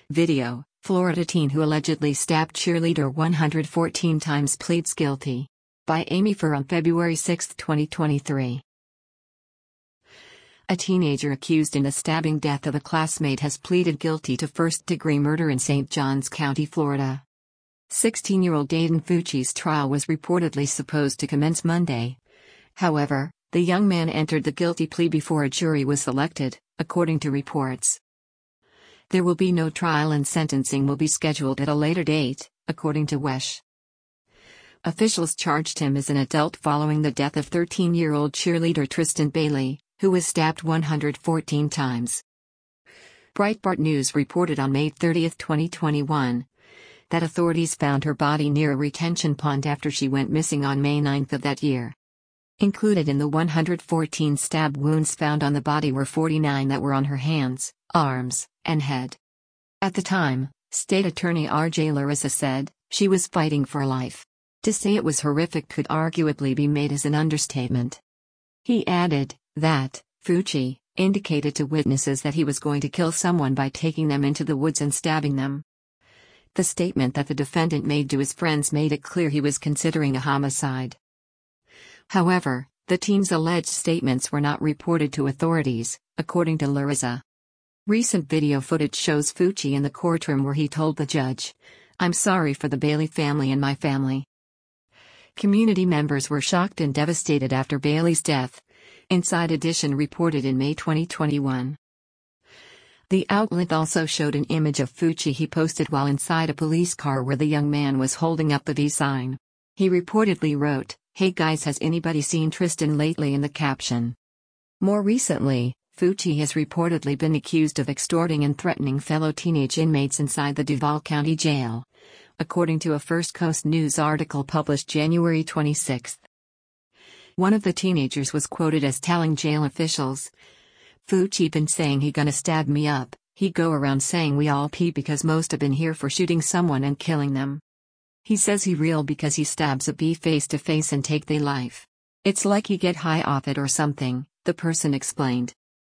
Video: Florida teen who allegedly stabbed cheerleader 114 times pleads guilty. By Amy Furr on February 6, 2023. A teenager accused in the stabbing death of a classmate has pleaded guilty to first-degree murder in St. Johns County, Florida. 16-year-old Dayton Fucci's trial was reportedly supposed to commence Monday. However, the young man entered the guilty plea before a jury was selected, according to reports. There will be no trial and sentencing will be scheduled at a later date, according to WESH. Officials charged him as an adult following the death of 13-year-old cheerleader Tristan Bailey, who was stabbed 114 times. Breitbart News reported on May 30, 2021, that authorities found her body near a retention pond after she went missing on May 9 of that year. Included in the 114 stab wounds found on the body were 49 that were on her hands, arms, and head. At the time, State Attorney R.J. Larissa said, she was fighting for life. To say it was horrific could arguably be made as an understatement. He added that Fucci indicated to witnesses that he was going to kill someone by taking them into the woods and stabbing them. The statement that the defendant made to his friends made it clear he was considering a homicide. However, the teen's alleged statements were not reported to authorities, according to Larissa. Recent video footage shows Fucci in the courtroom where he told the judge, "I'm sorry for the Bailey family and my family." Community members were shocked and devastated after Bailey's death, Inside Edition reported in May 2021. The outlet also showed an image of Fucci he posted while inside a police car where the young man was holding up the V sign. He reportedly wrote, "Hey guys, has anybody seen Tristan lately?" in the caption. More recently, Fucci has reportedly been accused of extorting and threatening fellow teenage inmates inside the Duval County Jail, according to a First Coast News article published January 26. One of the teenagers was quoted as telling jail officials, "Fucci been saying he gonna stab me up, he go around saying we all pee because most have been here for shooting someone and killing them. He says he real because he stabs a bee face to face and take they life. It's like he get high off it or something," the person explained.